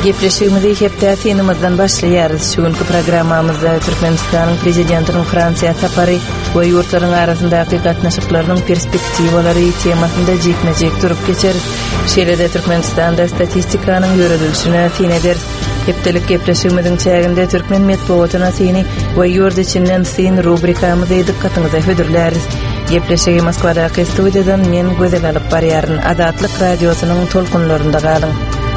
Gepleşigimizi hepde tenimizden başlayarız. Şugünkü programmamızda Türkmenistan'ın prezidentinin Fransiýa sapary we ýurtlaryň arasyndaky gatnaşyklarynyň perspektiwalary temasynda jeknejek durup geçeriz. Şeýlede Türkmenistanda statistikanyň ýöredilişine fin ederiz. Hepdelik gepleşigimiziň çäginde Türkmen medeniýetyna syny we ýurt içinden syn rubrikamyzy dikkatyňyza hödürläris. Gepleşigi Moskwadaky studiýadan men gözel alyp barýaryn. Adatlyk radiosynyň tolkunlarynda galyň.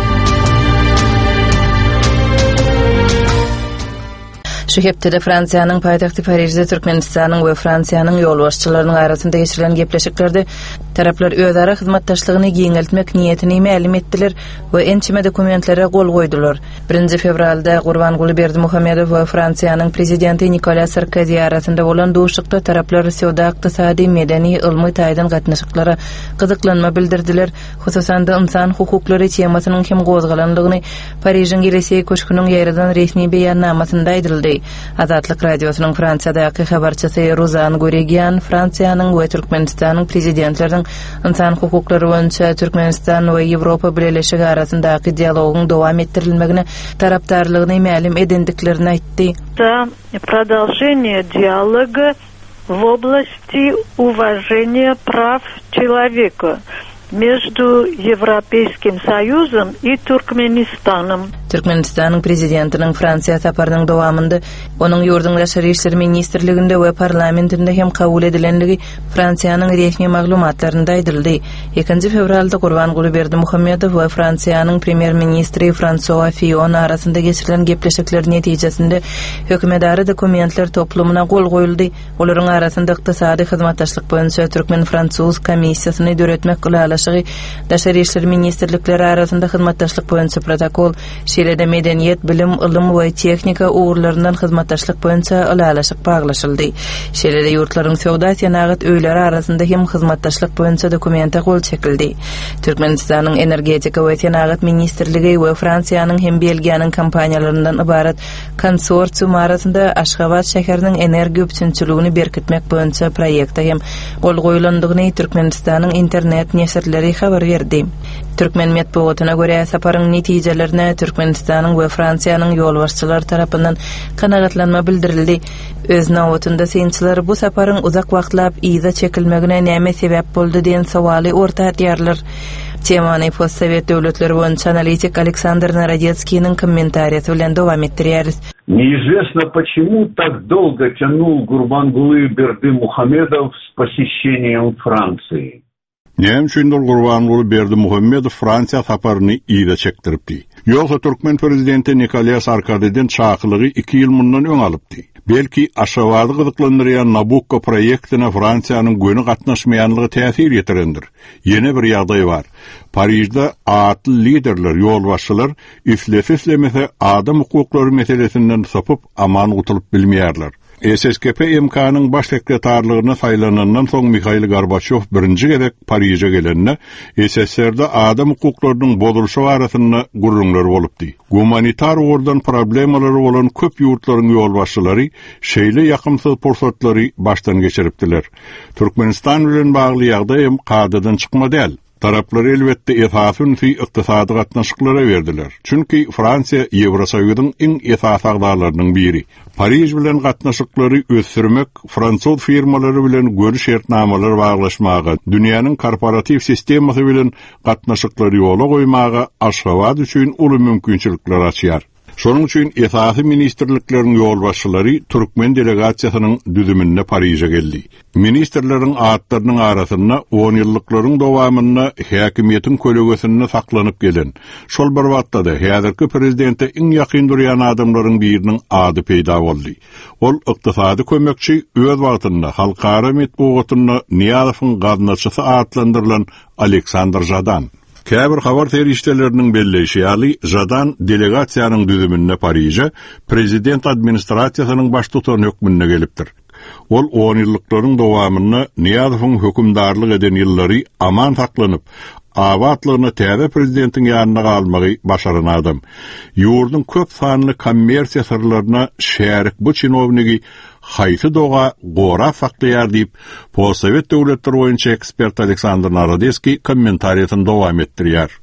Şu hepde Fransiýanyň paýtagty Parijde Türkmenistanyň we Fransiýanyň ýolbaşçylarynyň arasynda geçirilen gepleşiklerde taraplar özara hyzmatdaşlygyny giňeltmek niýetini ma'lum etdiler we ençime dokumentlere gol goýdular. 1 fevralda Gurbanguly Berdimuhammedow we Fransiýanyň prezidenti Nicolas Sarkozy arasynda bolan duşykda taraplar sowda, ykdysady, medeni, ilmi taýdan gatnaşyklara gyzyklanma bildirdiler. Hususan da insan hukuklary temasynyň hem gozgalanlygyny Parijiň gelesi köşküniň ýerden resmi beýannamasynda aýdyldy. Adatlyk radiosynyň Fransiyadaky habarçysy Rozan Goregian Fransiýanyň we Türkmenistanyň prezidentleriň insan hukuklary boýunça Türkmenistan we Ýewropa Birleşigi arasyndaky dialogyň dowam etdirilmegine tarapdarlygyny ma'lum edendiklerini aýtdy. Продолжение диалога в области уважения прав человека между Европейским Союзом и Türkmenistan'ım. Türkmenistanyň prezidentiniň Fransiýa saparynyň dowamında onuň ýurdun Daşary işleri ministrliginde we parlamentinde hem kabul edilenligi Fransiýanyň resmi maglumatlarynda aýdyldy. 2 fevralda Gurbanguly Berdimuhammedow we Fransiýanyň premier ministri François Fillon arasynda geçirilen gepleşikler netijesinde hökümetdary dokumentler toplumuna gol goýuldy. Olaryň arasynda ykdysady hyzmatdaşlyk boýunça Türkmen-Fransuz komissiýasyny döretmek gulalaşygy, Daşary işleri ministrlikleri arasynda hyzmatdaşlyk boýunça protokol, şeýlede medeniýet, bilim, ilim we tehnika uğurlaryndan hyzmatdaşlyk boýunça alalaşyk baglaşyldy. Şeýlede ýurtlaryň sowda senagat öýleri arasynda hem hyzmatdaşlyk boýunça dokumenta gol çekildi. Türkmenistanyň energetika we senagat ministrligi we Fransiýanyň hem Belgiýanyň kompaniýalaryndan ibarat konsorsium arasynda Aşgabat şäheriniň energiýa üçinçiligini berkitmek boýunça proýekte hem gol goýulandygyny Türkmenistanyň internet näşrleri habar berdi. Türkmen medeniýetyna görä saparyň netijelerine Türkmenistanyň we Fransiýanyň ýolbaşçylary tarapyndan kanagatlanma bildirildi. Öz nawatynda synçylar bu saparyň uzak wagtlap iýza çekilmegine näme sebäp boldy diýen sowaly orta atýarlar. Temany postsovet döwletleri boýunça analitik Aleksandr Narodetskiň kommentariýasy bilen dowam etdirýäris. Неизвестно, почему так долго тянул Гурбангулы Бердимухамедов с посещением Франции. Näme üçindir Gurbanguly Berdimuhammedow Fransiýa saparyny iýde çekdiripdi? Ýogsa Türkmen prezidenti Nicolas Sarkozy'den çakylygy 2 ýyl mundan öň alypdy. Belki Aşgabaty gyzyklandyrýan Nabucco proýektine Fransiýanyň göni gatnaşmaýanlygy täsir ýetirendir. Ýene bir ýagdaý bar. Parijde atly liderler, ýolbaşçylar islemese adam hukuklary meselesinden sapyp aman gutulyp bilmeýärler. SSKP MK'nın baş sekretarlığına saylanandan soň Mikhail Gorbaçov birinci gerek Parij'e gelenne SSR'de adam hukuklarının bozuluşu arasında gurrunlar bolupdy. Humanitar ordan problemleri olan köp ýurtlaryň ýolbaşçylary şeýle ýakymsyz pursatları baştan geçiripdiler. Türkmenistan bilen bagly ýagdaý kadadan çykmady el. Taraplar elbette esasyn fi ykdysady gatnaşyklara berdiler. Çünki Fransiýa Ýewrosoýuzyň iň esas agdalarynyň biri. Parij bilen gatnaşyklary ösürmek, Fransuz firmalary bilen görüş şertnamalary baglaşmaga, dünýäniň korporativ sistemasy bilen gatnaşyklary ýola goýmaga Aşgabat üçin uly mümkinçilikler açýar. Şonuň üçin esasy ministrlikleriň ýolbaşçylary Türkmen delegasiýasynyň düzüminde Parij'e geldi. Ministrleriň atlarynyň arasynda 10 ýyllyklaryň dowamynda häkimiýetiň kölegesinde saklanyp gelen, şol bir wagtda häzirki prezidente iň ýakyn durýan adamlaryň biriniň ady peýda boldy. Ol ykdysady kömekçi öz wagtynda halkara medeniýetinde Niýazowyň gatnaşçysy adlandyrylan Aleksandr Jadan. Käbir habar terişlerinin belleşýäli Jadan delegasiýanyň düzüminde Parij'e prezident administrasiýasynyň baş tutan hökmüne gelipdir. Ol 10 ýyllyklaryň dowamyny Niýazowyň hökümdarlyk eden ýyllary aman saklanyp, awatlygyny täze prezidentiň ýanyna galmagy başaran adam. Ýurdun köp sanly kommersiýa sırlaryna şärik bu çinownigi haýsy doga gora saklaýar diýip postsovet döwletleri boýunça ekspert Aleksandr Narodetski kommentariýasyny dowam etdirýär.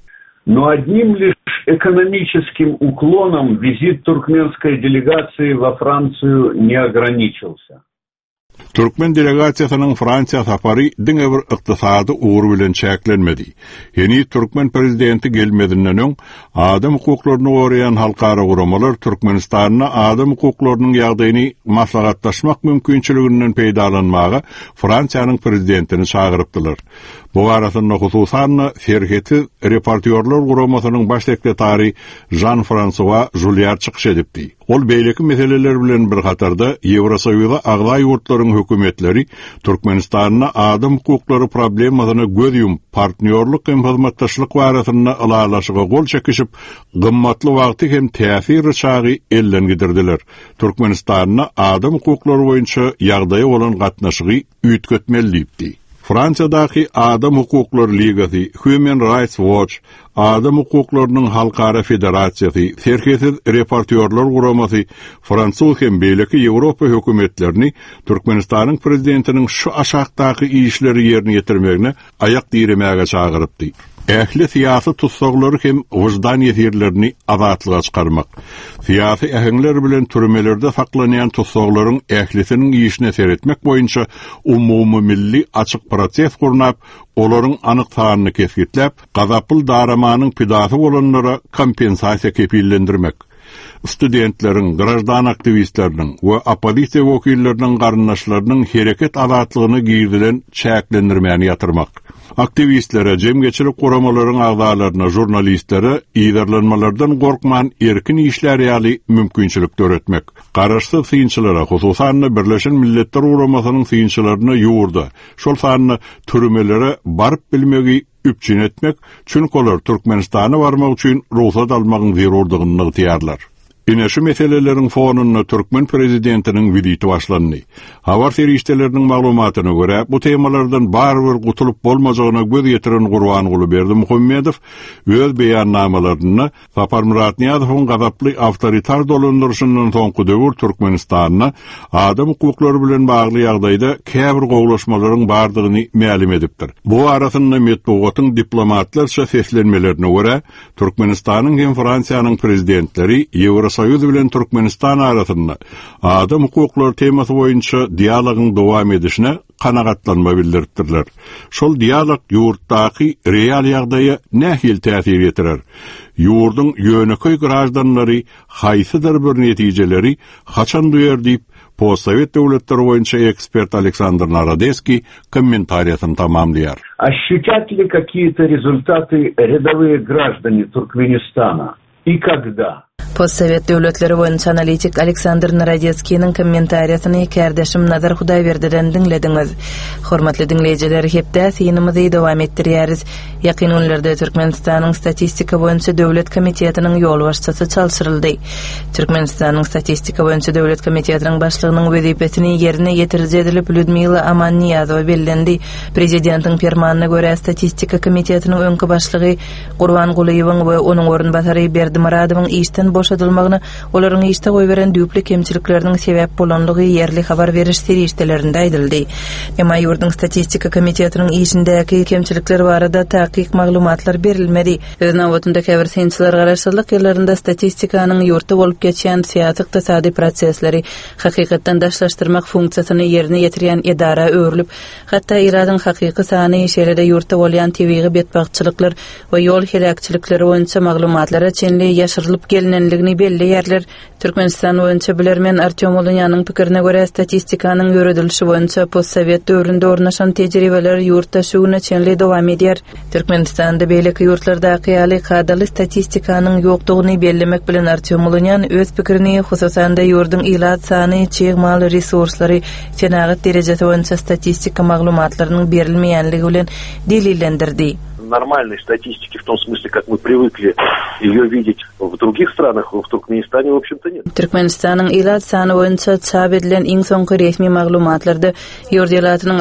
Но одним лишь экономическим уклоном визит туркменской делегации во Францию не ограничился. Türkmen delegatsiýasynyň Fransiýa sapary diňe bir ykdysady ugur bilen çäklenmedi. Ýeni Türkmen prezidenti gelmedinden öň adam hukuklaryny goraýan halkara guramalar Türkmenistanyna adam hukuklarynyň ýagdaýyny maslahatlaşmak mümkinçiliginden peýdalanmagy Fransiýanyň prezidentini çagyrypdylar. Bu arasynda hususan Ferheti reportýorlar guramasynyň baş sekretary Jean-François Julliard çykyş edipdi. Ol beýleki meseleler bilen bir gatarda Ýewrosoýuza agza ýurtlaryň hökümetleri Türkmenistanyna adam hukuklary problemasyna göz ýumyp partnerlik hem hyzmatdaşlyk barasynda alalaşyga gol çekişip gymmatly wagty hem täsir çagy elden gidirdiler. Türkmenistanyna adam hukuklary boýunça ýagdaýy bolan gatnaşygy üýtgetmeli diýipdi. Fransiyadaki Adam Hukukları Ligası, Human Rights Watch, Adam Hukuklarynyň Halkara Federasiýasy, Serhesiz Reportýorlar Guramasy, Fransuz hem beýleki Ýewropa hökümetlerini Türkmenistanyň prezidentiniň şu aşakdaky işleri ýerine ýetirmegine ayak diýremäge çagyrypdy. Ähli siyasi tutsaklary hem wyjdan ýetirlerini azatlyga çykarmak. Siyasi ähliler bilen türmelerde saklanýan tutsaklaryň ählisiniň işine seretmek boýunça umumy milli açyk proses gurnap, olaryň anyk sanyny kesgitläp, gazapyl daramanyň pidasy bolanlara kompensasiýa kepillendirmek. Studentleriň, grajdan aktivistleriniň we opozisiýa wekilleriniň garyndaşlarynyň hereket azatlygyny giýdilen çäklendirmäni ýatyrmak. Aktivistlere, jemgeçilik guramalaryň agzalaryna, jurnalistlere ýerlenmelerden gorkman erkin işler ýaly mümkinçilik öğretmek. Garaşsyz synçylara, hususan Birleşen Milletler Guramasynyň synçylaryna ýurda, şol sanyny türmelere baryp bilmegi üpçün etmek, çünki olar Türkmenistana barmak üçin ruhsat almagyň zerurdygyny ýetýärler. Ine şu meselelerin fonuna Türkmen prezidentinin viziti başlandy. Habar seriştelerinin maglumatyna görä, bu temalardan barbyr gutulup bolmajagyna göz ýetiren Gurbanguly Berdimuhammedow öz beýannamalaryny Sapar Murat Niýazowyň gazaply awtoritar dolandyrşyndan soňky döwür Türkmenistanyna adam hukuklary bilen bagly ýagdaýda käbir gowlaşmalaryň bardygyny ma'lum edipdir. Bu arasynda metbugatyň diplomatlarça seslenmelerine görä, Türkmenistanyň hem Fransiýanyň prezidentleri Ýewrosoýuz bilen Türkmenistan arasynda adam hukuklary temasy boýunça dialogyň dowam edişine kanagatlanma bildiripdirler. Şol dialog ýurtdaky real ýagdaýa nähil täsir ýetirer. Ýurdyň ýöneköy grajdanlary haýsydyr bir netijeleri haçan duýar diýip Postsovet döwletleri boýunça ekspert Александр Народецкий комментариясын тамамлýar. Ощутят ли какие-то результаты рядовые граждане Туркменистана? И когда? Postsovet döwletleri boýunça analitik Александр Народецкийниň kommentariýasyny kärdeşim Nazar Hudaýberdiňden diňlediňiz. Hormatly dinleýijiler, hepde synymyzy dowam etdirýäris. Ýakyn günlerde Türkmenistanyň statistika boýunça döwlet komitetiniň ýol başçysy çalşyryldy. Türkmenistanyň statistika boýunça döwlet komitetiniň başlygynyň wezipesini ýerine ýetirje edilip Lyudmila Amanniýazowa bellendi. Prezidentiň fermanyna görä statistika komitetiniň öňkü başlygy Gurbangulyň we onuň orunbasary Berdimuradowyň işden boşadylmagyny, olaryň işde goýberen düýpli kemçilikleriniň sebäp bolanlygy ýerli habar beriş serişdelerinde aýdyldy. Emma ýurdun statistika komitetiniň işindäki kemçilikler barada taýyk maglumatlar berilmedi. Özüne wagtynda käbir synçylar garaşsyzlyk ýerlerinde statistikanyň ýurtda bolup geçýän syýasy ykdysady prosesleri hakykatdan daşlaşdyrmak funksiýasyny ýerine ýetirýän edara öwrülip, hatda iradyň hakyky sany şeýlede ýurtda bolýan tebigy betbagçylyklar we ýol helakçylikleri boýunça maglumatlara çenli ýaşyrylyp gelinenligini belli ýerler. Türkmenistan boýunça bilermen Artyom Olunýanyň pikirine görä statistikanyň ýöredilişi boýunça postsovet döwründe ornaşan tejribeler ýurtda şuňa çenli dowam edýär. Türkmenistanda beýleki ýurtlarda ýaly kadaly statistikanyň ýokdugyny bellemek bilen Artyom Olunýan öz pikirini hususan da ýurdun ilat sany, çygymal resurslary, fenagat derejesi boýunça statistika maglumatlarynyň berilmeýänligi bilen delillendirdi. Нормальной статистики в том смысле, как мы привыкли ее видеть в других странах, в Туркменистане, в общем-то, нет. Türkmenistanyň ilat sany boýunça çap edilen iň soňky resmi maglumatlarda ýurt ilatynyň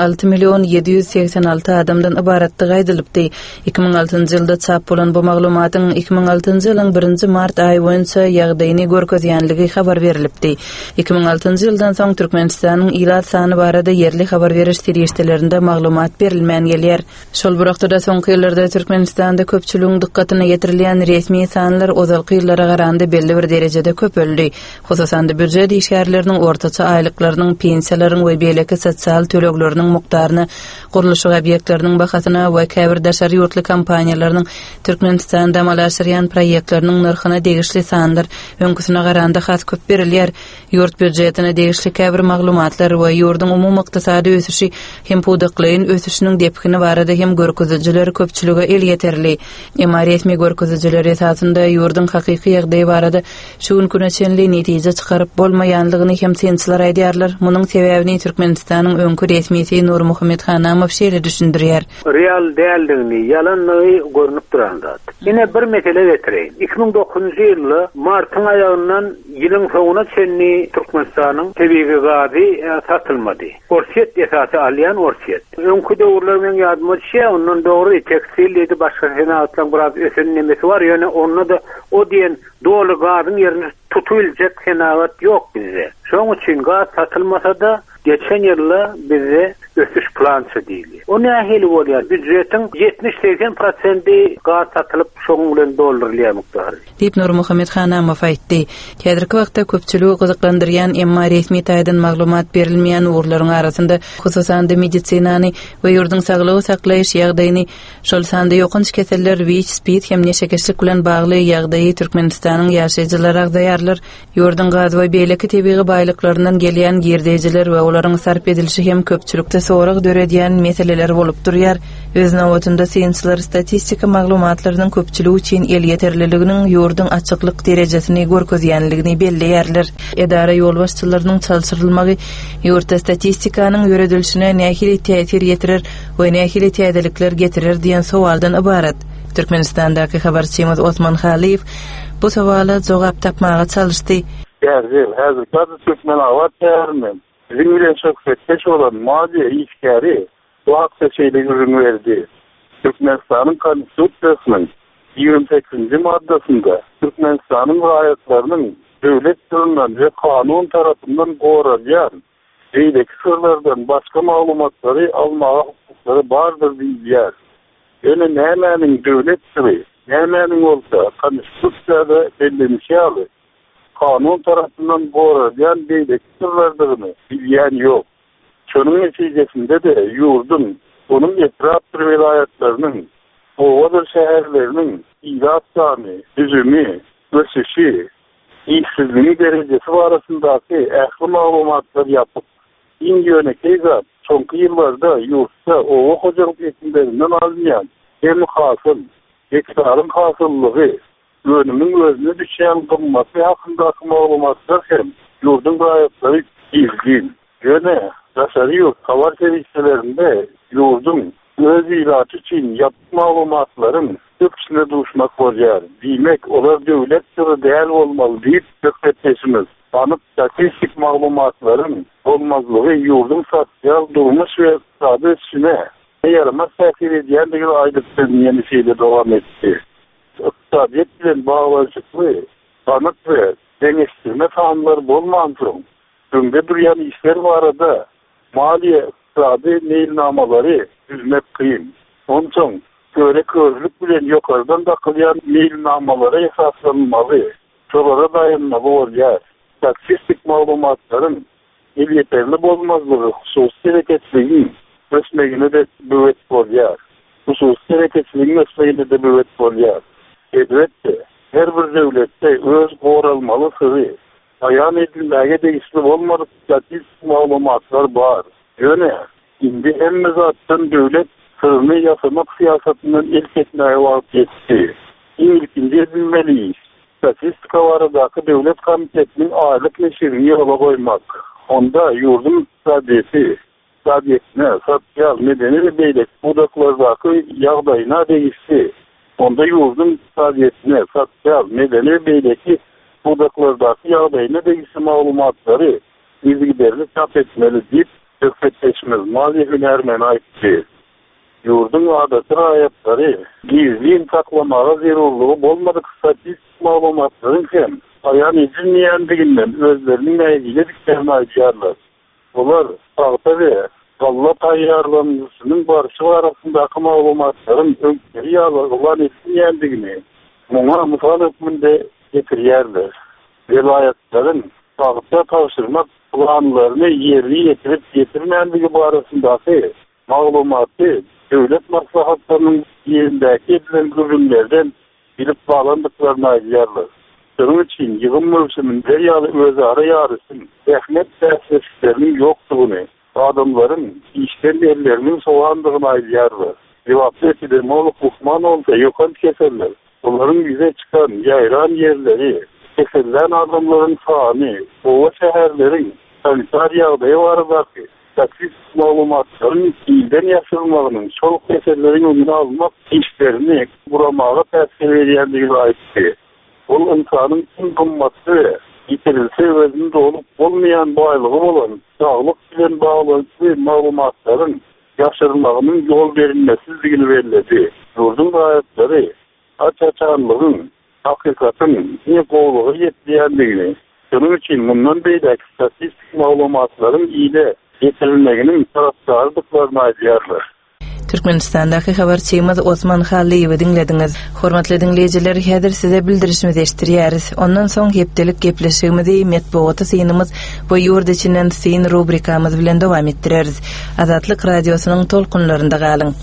6.786 adamdan ibaratlygy aýdylypdy. 2006-njy ýylda çap bolan bu maglumatyň 2006-njy ýylyň 1 mart aýy boýunça ýagdaýyny görkezýänligi habar berilipdi. 2006-njy ýyldan soň Türkmenistanyň ilat sany barada ýerli habar beriş serişdelerinde maglumat berilmän gelýär. Şol bir wagtda soňky ýyllarda Hazırda Türkmenistanda köpçülüğün dikkatine getirilýän resmi sanlar ozalky ýyllara garanda belli bir derejede köpeldi. Hususan da büdjet işgärleriniň ortaça aýlyklarynyň, pensiýalaryň we beýleki sosial tölegleriniň mukdaryny, guruluş obýektleriniň bahasyna we käbir daşary ýurtly kompaniýalarynyň Türkmenistanda amal aşyrýan proýektleriniň narhyna degişli sanlar öňküsine garanda has köp berilýär. Ýurt büdjetine degişli käbir maglumatlar we ýurdun umumy ykdysady ösüşi hem pudaklaýyn ösüşiniň depkini barada hem görkezjiler köpçülüge el yeterli. Emma resmi görkezjiler esasında ýurdun hakyky ýagdaýy barada şu günküne çenli netije çykaryp bolmaýanlygyny hem sensler aýdýarlar. Munyň sebäbini Türkmenistanyň öňkü resmiýeti Nur Muhammed Hanamov şeýle düşündirýär. Real däldigini, ýalanlygy görnüp duranda. Ýene bir mesele getireyim. 2009-njy ýyly martyň aýagyndan ýylyň soňuna çenli Türkmenistanyň tebiği gazy satylmady. Orsiýet esasy alýan orsiýet. Öňkü döwürler men ýadyma düşýär, ondan dogry tekstil ýa-da başga senatlaryň biraz ösenlemesi bar. Ýöne onda da o diýen dolu gazyň ýerini tutulyjak senat ýok bizde. Şoň üçin gaz satylmasa da geçen ýyly bize ösüş plançy diýilýär. O nähili bolýar? Büdjetiň 70-80% gaz satylyp şoň bilen doldurulýar mukdary. Diýip Nur Muhammed Hanamov aýtdy. Häzirki wagtda köpçüligi gyzyklandyrýan emma resmi taýdan maglumat berilmeýän ugrlaryň arasynda hususan da medisinany we ýurdun saglygy saklaýyş ýagdaýyny, şol sanda ýokynç keseller, WIC, SPID hem neşekeşlik bilen bagly ýagdaýy Türkmenistanyň ýaşaýjylary agdaýarlar. Ýurdun gaz we beýleki tebiği baýlyklaryndan gelýän gerdejiler we olaryň sarp edilişi hem köpçülükde sorak döredýän meseleler bolup durýar. Öz nawatynda sensler statistika maglumatlarynyň köpçüligi üçin el ýeterliliginiň ýurdun açyklyk derejesini görkezýänligini belleýärler. Edara ýolbaşçylarynyň çalşyrylmagy ýurtda statistikanyň ýöredilişine nähili täsir ýetirer we nähili täzelikler getirir diýen sowaldan ibarat. Türkmenistandaky habarçymyz Osman Haliýew bu sowala jogap tapmaga çalışdy. Häzir Türkmen awat ýermen. Bizim bilen çok fetkeş olan maliye işgäri bu hakda şeylerini verdi. Türkmenistan'ın konstitusiyasının 28. maddasında Türkmenistan'ın raýatlarynyň döwlet tarapyndan ve kanun tarapyndan goralýan beýleki sırlardan başka maglumatlary almaga hukuklary bardyr diýýär. Ýöne nämäniň döwletçili, nämäniň bolsa konstitusiyada bellenýär. Kanun tarafından goralýan beýleki sırlardygyny bilýän ýok. Şonuň netijesinde de ýurdun, onuň etraf vilayatlarynyň, owadyr şäherleriniň ýat sany, düzümi, ösüşi, işsizligi derejesi barasyndaky ähli maglumatlar ýapyp, ýönekli zat soňky ýyllarda ýurtda owa hojalyk etmelinden alınýan hem hasyl, hektarın hasyllygy, önümün özüne düşen kımmatı hakkındaki maglumatlar hem yurdun raýatlary ilgin. Ýöne daşary ýurt habar servislerinde yurdun öz ilaçy üçin ýapyp maglumatlaryň köpçüne duşmak bolýar. Diýmek, olar döwlet türi däl bolmaly diýip söhbetleşimiz. Anyk statistik maglumatlaryň bolmazlygy yurdun sosial durmuş we iqtisady üçine ýaramas täsir edýändigi aýdypdyň ýeni şeýle dowam etdi. İqtisadiyet bilen bağlanışıklı, tanık ve deneştirme tahamları bolmansın. Tümde duryan işler barada maliye iqtisadi mailnamaları düzmek kıyım. Onun için göre közlük bilen yukarıdan takılyan mailnamaları esaslanmalı. Çolara dayanmalı olýar. Statistik maglumatların el yeterli bolmazlığı, hususi hareketliğin ösmegine de büvet bolýar. Hususi hareketliğin ösmegine de büvet bolýar. Elbette, her bir döwletde öz goralmaly syry, aýan edilmäge degişli bolmadyk statistik maglumatlar bar. Ýöne, indi hemme zatdan döwlet syryny ýasamak siýasatyndan elketmäge wagt etdi. İlkinde bilmeliyiz. Statistika baradaky döwlet komitetiniň aýlyk neşrini ýola goýmak. Onda ýurdun iqtisadiyetine, sosial, medeni we beýleki budaklardaky ýagdaýyna degişli. Onda ýurdun iqtisadiyetine, sosial, medeni we beýleki budaklardaky ýagdaýyna degişli maglumatlary izgiderli çap etmeli diýip söhbetleşimiz Mazi Hünermen aýtdy. Ýurdun adaty raýatlary gizlin saklamaga zerurlugy bolmadyk statistik maglumatlaryň hem aýan edilmeýändiginden özleriniň näýigine diklerini aýdýarlar. Olar sagta we Allah tayyarlanmasının barışı arasındaki maglumatların öňkeri ýalygylan etdiňdigini muňa mysal hükmünde getirýärler. Vilayetlerin sağlıkta tavşırmak planlarını yerli getirip getirmendigi barasındaki maglumatı devlet maslahatlarının yerindeki edilen görünlerden bilip bağlandıklarını aýdýarlar. Şunun için yığın mevsiminde özara yarısın ehmet tesislerinin yoktuğunu, adamların işten ellerinin soğandığını aýdýarlar. Cevaplı epidemi olup hukman olsa yokan keserler. Onların bize çıkan yayran yerleri, keserilen adamların sahani, ova şehirlerin sanitar ýagdaýy baradaky taksis maglumatlaryň ilden ýaşyrylmagynyň şol keserlerin öňüne almak işlerini buramaga täsir edýändigini aýtdy. Ol insanyň eng gymmatly ýitirilse özünde olup bolmaýan baýlygy bolan sağlyk bilen baglanty maglumatlaryň ýaşyrylmagynyň ýol berilmesizligini bellädi. Ýurdun gaýatlary açaçanlygyň hakykatyn ne gowlugy ýetdiýändigini, şonuň üçin mundan beýleki statistik maglumatlaryň ýyly getirilmeginin tarapdardyklaryny aýdýarlar. Türkmenistandaky habarçymyz Osman Halliýewi dinlediňiz. Hormatly dinleýijiler, häzir size bildirişimizi eşdirýäris. Ondan soň hepdelik gepleşigimizi medeniýet synymyz we ýurt içinden syn rubrikamyz bilen dowam etdireriz. Azatlyk radiosynyň tolkunlarynda galyň.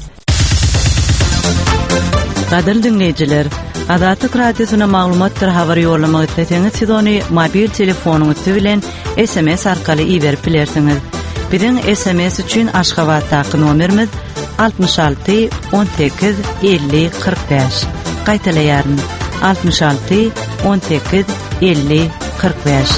Gadyr dinleýijiler, Azatlyk radiosyna maglumatlar habar ýolamagy isleteňiz siz ony mobil telefonuňyz bilen SMS arkaly iberip bilersiňiz. Biziň SMS üçin Aşgabatdaky nomerimiz 66 18 50 45. Gaýtalaýaryn 66 18 50 45.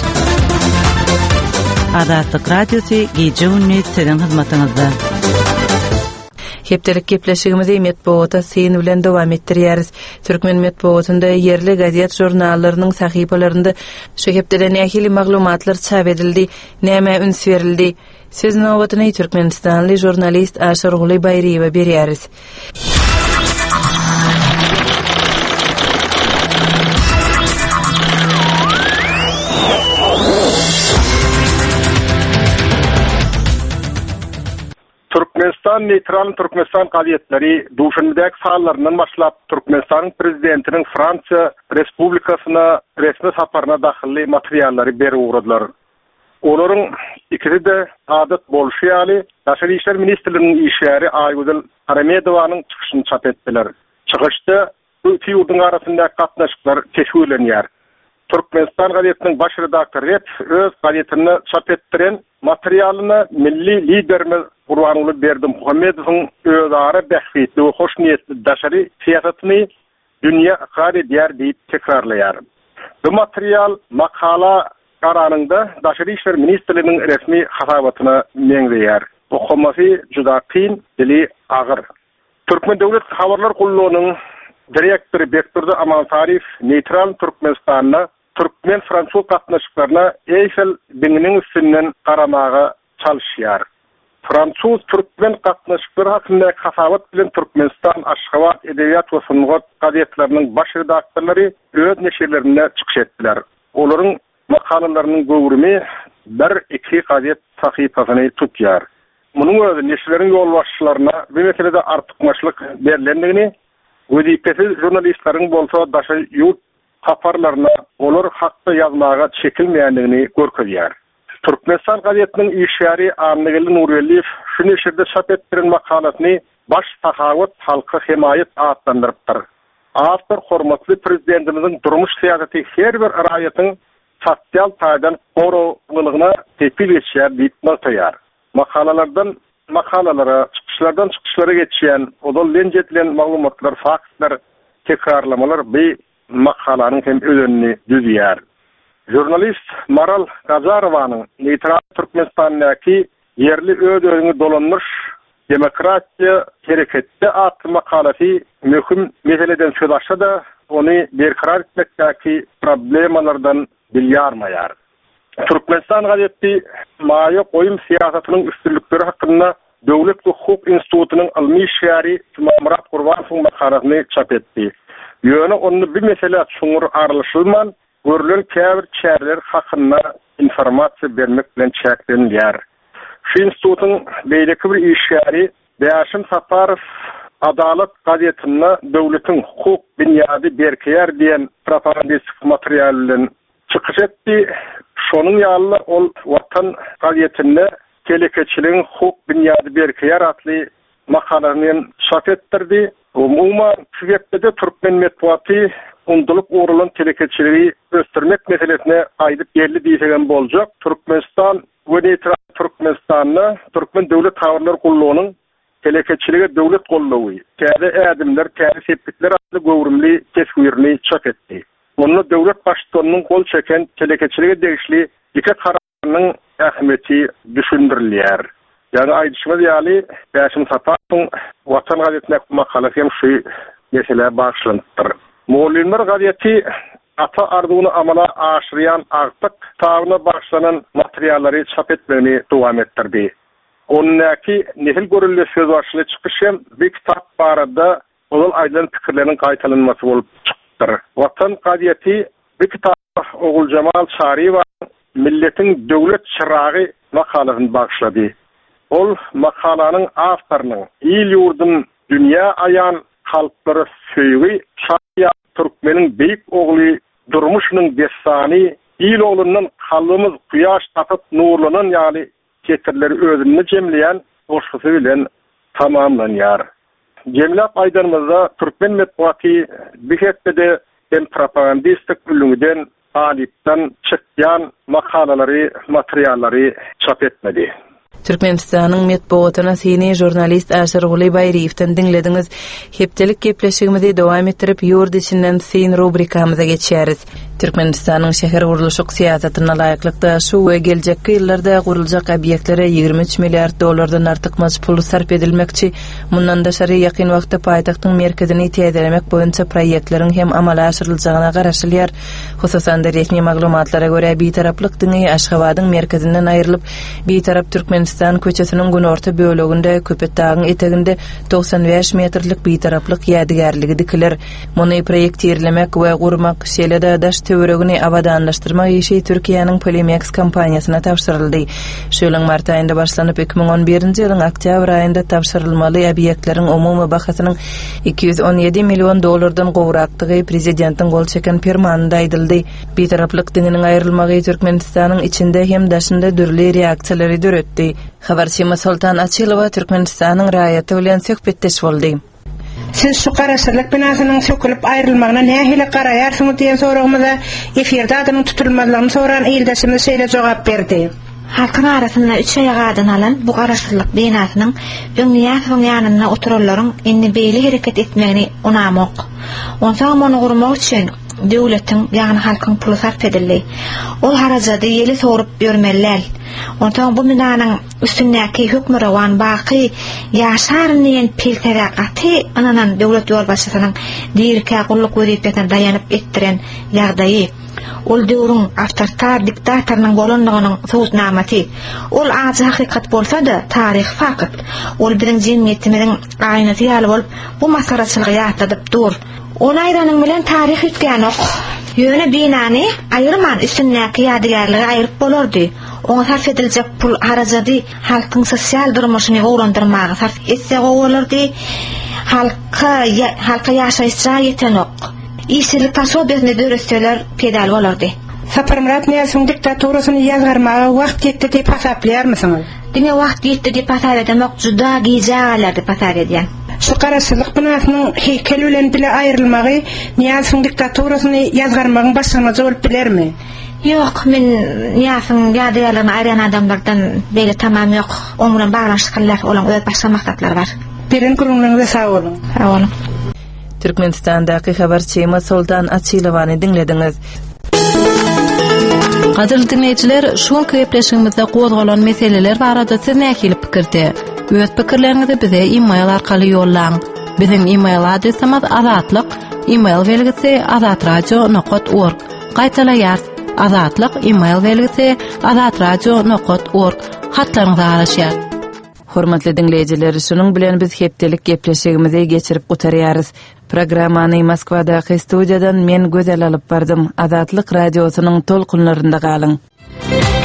Azatlyk radiosy gije gündüz sizin hyzmatyňyzda. Hepdelik gepleşigimizi medeniýet syn bilen dowam etdirýäris. Türkmen medeniýetinde yerli gazet jurnallarynyň sahypalarynda şu hepdelen ähli maglumatlar çap edildi, näme üns berildi. Siz nowatyny Türkmenistanly jurnalist Aşar Guly Bayriýewe berýäris. Türkmenistan neytral Türkmenistan gazetleri duşundaki sahalarından başlap Türkmenistan prezidentinin Fransa Respublikasyna resmi saparına daxilli materialleri beri uğradılar. Onların ikisi de adet bolşiýaly Daşary işler ministrliginiň işgäri Aýgüzel Aramedowanyň çykyşyny çap etdiler. Çykyşda bu iki ýurdun arasyndaky gatnaşyklar teşwirlenýär. Türkmenistan gazetiniň baş redaktory öz gazetini çap etdiren materialyny milli liderimiz Gurbanuly Berdimuhammedowyň özara bähsitli we hoş niýetli daşary siýasatyny dünýä iqrar edýär diýip tekrarlaýar. Bu material makala kararında Daşary işler ministrliginiň resmi hasabatyna meňzeýär. Okumasy juda kyn, dili agyr. Türkmen döwlet habarlar gullugynyň direktory Bekturdy Amaltarif neytral Türkmenistanyna Türkmen Fransuz gatnaşyklaryna Eiffel diňiniň üstünden garamaga çalyşýar. Fransuz Türkmen gatnaşyklary hakynda hasabat bilen Türkmenistan Aşgabat edebiyat we sungat gazetleriniň baş redaktorlary öz neşirlerine çykyş etdiler. Olaryň makalalarynyň göwrümi bir-iki gazet sahypasyny tutýar. Munyň özü neşirleriň ýolbaşçylaryna bu meselede artykmaçlyk berilendigini, wezipesiz jurnalistlaryň bolsa daşy ýurt habarlaryna olar hakda ýazmaga çekilmeýändigini görkezýär. Türkmenistan gazetiniň işgäri Amnegeli Nurelliýew şu neşirde çap etdiren makalasyny baş sahawat halky himayet adlandyrypdyr. Awtor hormatly prezidentimizin durmuş siýasaty her bir raýatyň sosial taýdan gorowlygyna tepil etýär diýip notaýar. Makalalara, çykyşlardan çykyşlara geçýän, odol lenjetilen maglumatlar, faktlar, tekrarlamalar bu makalanyň hem öňünde düzýär. Jurnalist Maral Gazarowanyň neytral Türkmenistandaky yerli öňüňi dolanmış demokratiýa hereketde atly makalasy möhüm meseleden söz açsa da ony berkarar etmekdäki problemalardan bilýärmeýär. Türkmenistan gazeti maýa goýum siýasatynyň üstünlikleri hakynda Döwlet we Hukuk Institutunyň ilmi işgäri Murat Gurbanowyň makalasyny çap etdi. Ýöne onu bir mesele şuňur aralşylman görülen käbir çärler hakynda informasiýa bermek bilen çäklenýär. Şu institutun beýleki bir işgäri Bäşim Saparov Adalet gazetinde döwletiň hukuk bünyady berkeýär diýen propagandistik material bilen çykyş etdi. Şonuň ýaly ol Watan gazetinde telekeçiliğin hukuk bünyady berkeýär atly makalanyny çap etdirdi. Umuman süýetde Türkmen medeniýeti undulup uğrulan telekeçiliği östürmek meselesine aýdyp yerli diýsen boljak. Türkmenistan we neytral Türkmenistan'na Türkmen döwlet habarlar gullugynyň telekeçiliğe döwlet gollawy, täze ädimler, täze sepetler atly gowrumly teswirini çap etdi. Onu döwlet başçylygynyň gol çeken telekeçiliğe degişli iki kararlarynyň ähmiýeti düşündirilýär. Yani aýdyşymyz ýaly Bäşim Saparowyň Watan gazetine makalasy hem şu mesele başlandyr. Moğollar gazeti ata arzuwuny amala aşyran artyk taýyna başlanan materiallary çap etmegini dowam etdirdi. Onunki nehil görülýär söz başly çykyşym bir kitap barada ol aýdan pikirleriň gaýtalanmasy bolup çykdyr. Watan gazeti bir kitap Ogul Jamal Şariýew milletiň döwlet çyragy makalasyny başlady. Ol makalanyň awtorynyň il ýurdun dünýä aýan halklary söýgi Şariýa Türkmeniň beýik ogly durmuşynyň desany il oglundan halymyz quýaş tapyp nurlanan ýaly ketirleri özünü jemleýän boşgusy bilen tamamlanýar. Jemläp aýdanymyzda Türkmen medeniýeti bihetde hem propagandistik ülüňden alypdan çykýan makalalary, materiallary çap etmedi. Türkmenistanyň medeniýetyna seni jurnalist Aşyr Guly Baýryewden dinlediňiz. Hepdelik gepleşigimizi dowam etdirip ýurt içinden sen rubrikamyza geçýäris. Türkmenistanyň şäher guruluşy syýasatyna laýyklykda şu we geljekki ýyllarda guruljak obyektlere 23 milliard dollardan artyk maç pul sarf edilmekçi. Mundan da şary ýakyn wagtda paýtagtyň merkezini täzelemek boýunça proýektleriň hem amala aşyryljagyna garaşylýar. Hususan da resmi maglumatlara görä bitaraplyk diňi Aşgabatyň merkezinden aýrylyp, bitarap Türkmenistan köçesiniň günorta böleginde Köpet dagyň eteginde 95 metrlik bitaraplyk ýadygarlygy dikiler. Muny proýekt ýerlemek we gurmak şeýle daş töweregini abadanlaşdyrmak işi Türkiýanyň Polymex kampaniýasyna tapşyryldy. Şöýleň mart aýynda başlanyp 2011-nji ýylyň oktyabr aýynda tapşyrylmaly obýektleriň umumy bahasynyň 217 million dollardan gowrakdygy prezidentiň gol çeken fermanynda aýdyldy. Bitaraplyk diňiniň aýrylmagy Türkmenistanyň içinde hem daşynda dürli reaksiýalary döretdi. Habarçy Sultan Açylowa Türkmenistanyň raýaty bilen söhbetdeş boldy. Siz şu garaşlyk binasynyň sökülip aýrylmagyna nähili garaýarsyňyz diýen soragymyza efirde adynyň tutulmalygyny soran ýyldaşymyz şeýle jogap berdi. Halkyň arasynda 3 aýagadan alan bu garaşlyk binasynyň öňýäň ýanyna oturarlaryň indi beýle hereket etmegini unamok. Onsoň muny gurmak üçin döwletiň ýagny halkyň puly sarf edildi. Ol harajady ýeli sorup ýörmeler. Onsoň bu binanyň üstündäki hökmürawan baky ýaşarnýan pelteraty ananan döwlet ýol başçysynyň dirkä gulluk weriýetine daýanyp etdiren ýagdaýy. Ol döwrüň awtoritar diktatornyň bolandygynyň sowutnamaty. Ol azy hakykat bolsa-da taryh fakat. Ol biziň jemgyýetimiziň aýnaty ýaly bolup bu masaraçylygy ýatladyp dur. Ol aýranyň bilen taryh ýetgän ok. Ýöne binany aýyrman üstündäki ýadygarlygy aýryp bolardy. Oňa sarf ediljek pul harajady halkyň sosial durmuşyny gowrandyrmagy sarf etse gowulardy. Halka ýaşaýyşa ýeten ok. İşçilik taşobyny döretseler pedal bolardy. Saparmurat Niýazowyň diktaturasyny ýazgarmaga wagt ýetdi diýip hasaplarmysyňyz? Diňe wagt ýetdi diýip hasap etmek juda giýjalar diýip hasap edýän. Şu garaşlyk binasynyň heykeli bilen bile aýrylmagy Niýazowyň diktaturasyny ýazgarmagyň başlanmagy bolup bilermi? Ýok, men Niýazowyň ýadygarlygyny aýran adamlardan beýle tamam ýok. Oň bilen baglanşyklar, olaň öz başga maksatlary bar. Birin gurulmagyňyza sag bolun. Sag bolun. Türkmenistan'daki habarçy Sultan Açylowany dinlediňiz. Gadyr dinleýijiler, şu köpleşigimizde gozgalan meseleler barada siz nähili pikirde? Öz pikirleriňizi bize e-mail arkaly ýollaň. Biziň e-mail adresimiz azatlyk, e-mail belgisi azatradio.org. Gaýtaýar, azatlyk e-mail belgisi azatradio.org. Hatlaryňyzy araşýar. Hormatly dinleýijiler, şunuň bilen biz hepdelik gepleşigimizi geçirip gutarýarys. Programmany Moskwadaky studiýadan men Gözel alyp bardym. Azatlyk radiosynyň tolkunlarynda galyň.